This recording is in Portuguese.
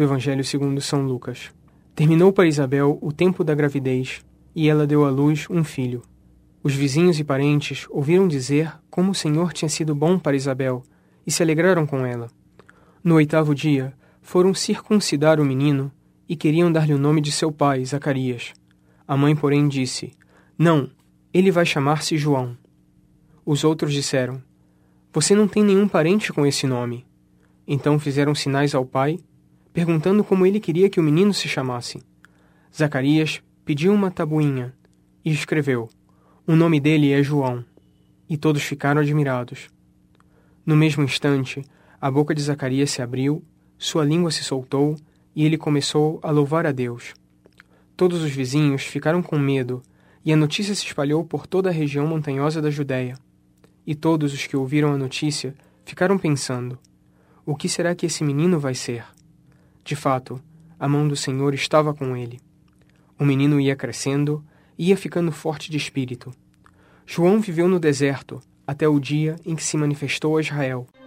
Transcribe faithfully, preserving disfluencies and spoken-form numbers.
do Evangelho segundo São Lucas. Terminou para Isabel o tempo da gravidez, e ela deu à luz um filho. Os vizinhos e parentes ouviram dizer como o Senhor tinha sido bom para Isabel, e se alegraram com ela. No oitavo dia, foram circuncidar o menino, e queriam dar-lhe o nome de seu pai, Zacarias. A mãe, porém, disse: Não, ele vai chamar-se João. Os outros disseram: Você não tem nenhum parente com esse nome. Então fizeram sinais ao pai, perguntando como ele queria que o menino se chamasse. Zacarias pediu uma tabuinha e escreveu: O nome dele é João. E todos ficaram admirados. No mesmo instante, a boca de Zacarias se abriu, sua língua se soltou e ele começou a louvar a Deus. Todos os vizinhos ficaram com medo e a notícia se espalhou por toda a região montanhosa da Judéia. E todos os que ouviram a notícia ficaram pensando: o que será que esse menino vai ser? De fato, a mão do Senhor estava com ele. O menino ia crescendo e ia ficando forte de espírito. João viveu no deserto até o dia em que se manifestou a Israel.